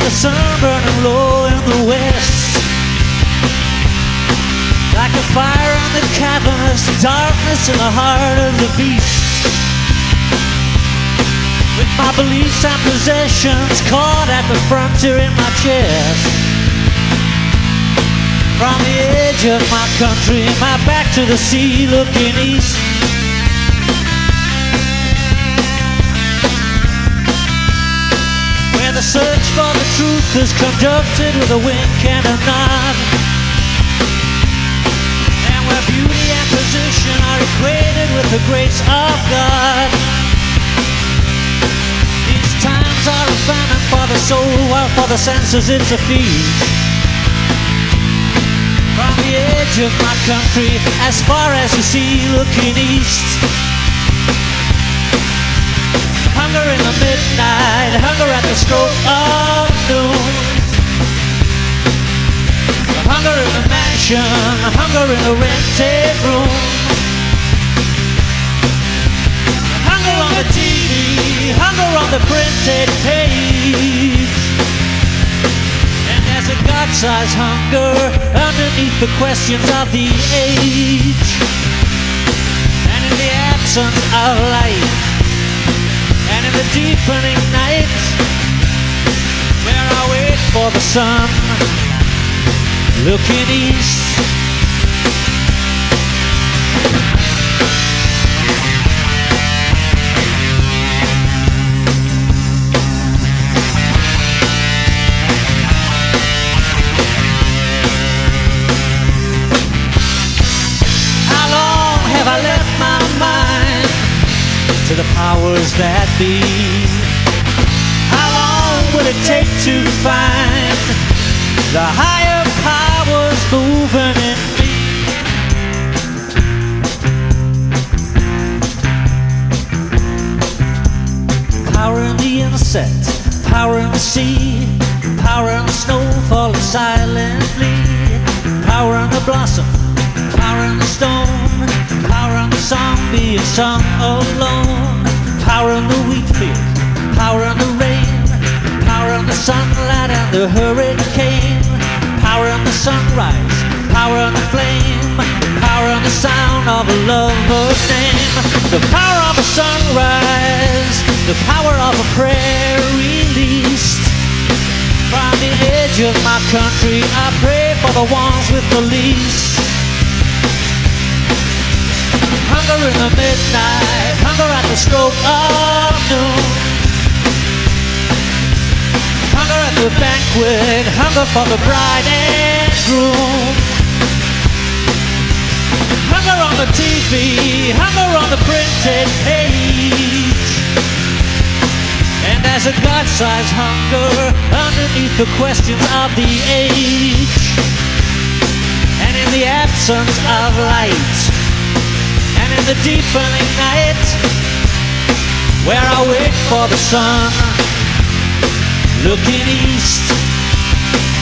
the sun burning low in the west, like a fire in the cavernous darkness in the heart of the beast. With my beliefs and possessions caught at the frontier in my chest, from the edge of my country, my back to the sea looking east. Where the search for the truth is conducted with a wink and a nod, and where beauty and position are equated with the grace of God. These times are a famine for the soul, while for the senses it's a feast. From the edge of my country, as far as the sea looking east. Hunger in the midnight, hunger at the stroke of noon. Hunger in the mansion, hunger in the rented room. Hunger on the TV, hunger on the printed page. And there's a God-sized hunger underneath the questions of the age. And in the absence of light, and in the deepening night, where I wait for the sun looking east. How long have I left my mind to the powers that be? How long will it take to find the higher powers moving in me? Power in the insect, power in the sea, power in the snow falling silently, power in the blossom, power in the stone, power in the song being sung alone, power in the wheat field, power in the rain, power in the sunlight and the hurricane, power in the sunrise, power in the flame, power in the sound of a lover's name, the power of a sunrise, the power of a prayer released. From the edge of my country I pray for the ones with the least. Hunger in the midnight, hunger at the stroke of noon, hunger at the banquet, hunger for the bride and groom, hunger on the TV, hunger on the printed page. And there's a God-sized hunger underneath the questions of the age. And in the absence of light, and in the deepening night, where I wait for the sun looking east.